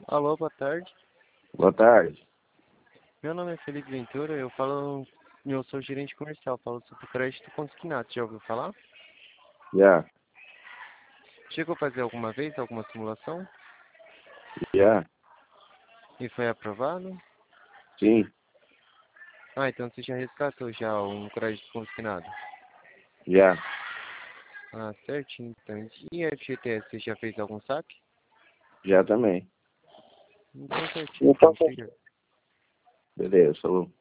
Alô, boa tarde. Boa tarde. Meu nome é Felipe Ventura, eu sou gerente comercial, falo sobre crédito consignado. Já ouviu falar? Já. Chegou a fazer alguma vez alguma simulação Já. e foi aprovado? Sim. Então você já resgatou já um crédito consignado? Já. Certinho, então. E FGTS, você já fez algum saque? Já também. Então certinho, então. Obrigado. Beleza, falou.